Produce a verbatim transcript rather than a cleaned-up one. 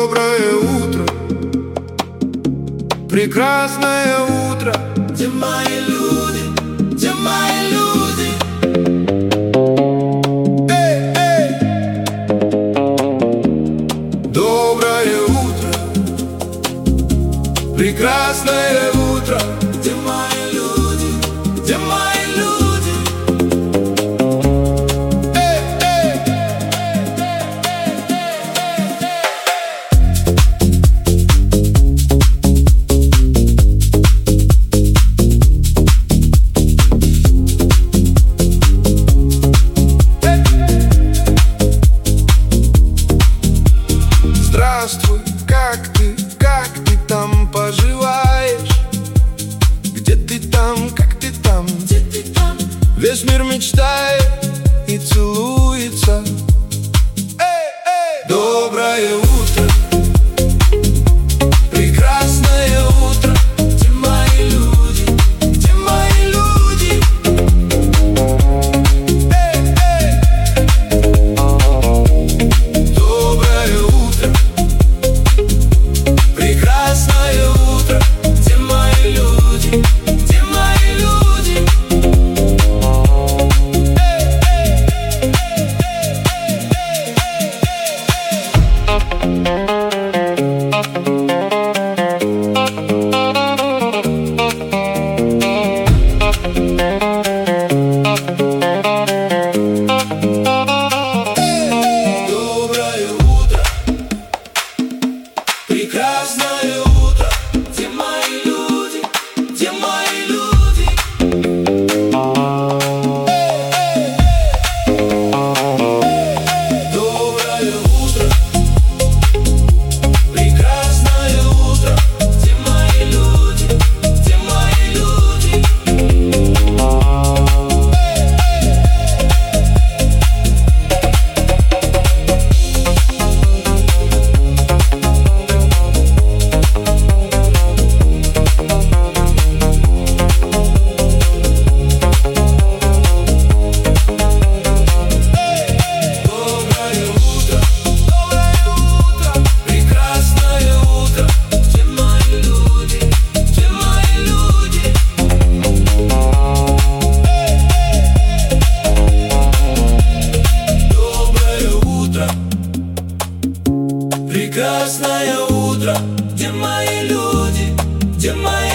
Доброе утро, прекрасное утро. Где мои люди? Где мои люди? Эй, эй! Доброе утро, прекрасное утро. Где мои люди? Где мои люди? Эй, эй! Здравствуй, как ты, как ты там поживаешь? Где ты там, как ты там? Где ты там? Весь мир мечтает и целуется. Эй, эй! Доброе утро, прекрасное утро. Где мои люди? Где мои люди? Эй, эй! Доброе утро, прекрасное утро. Где мои люди? Где мои люди? Доброе утро, прекрасное утро. Где мои люди? Где мои люди? Доброе утро, прекрасное утро. Где мои люди? Где мои люди? Доброе утро, доброе утро, прекрасное утро. Где мои люди? Где мои люди? Доброе утро, Прекрасное утро. Где мои люди? Где мои